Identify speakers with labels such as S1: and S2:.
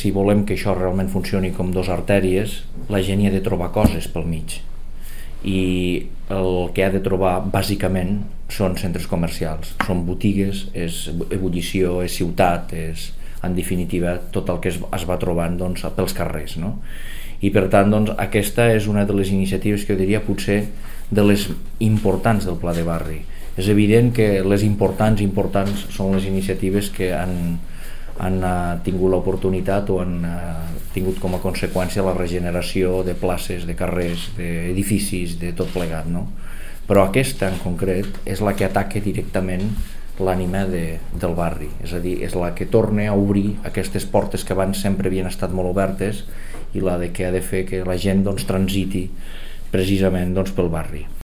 S1: si volem que això realment funcioni com dos artèries, la gent hi ha de trobar coses pel mig, i el que ha de trobar bàsicament són centres comercials, són botigues, és ebullició, és ciutat, és en definitiva tot el que es va trobant doncs, pels carrers, no? I per tant doncs, aquesta és una de les iniciatives que jo diria potser de les importants del Pla de Barri. És evident que les importants són les iniciatives que han tingut l'oportunitat o han tingut com a conseqüència la regeneració de places, de carrers, d'edificis, de tot plegat, no? Però aquesta en concret és la que ataca directament l'ànima del barri, és a dir, és la que torna a obrir aquestes portes que abans sempre havien estat molt obertes i la que ha de fer que la gent doncs, transiti precisament doncs, pel barri.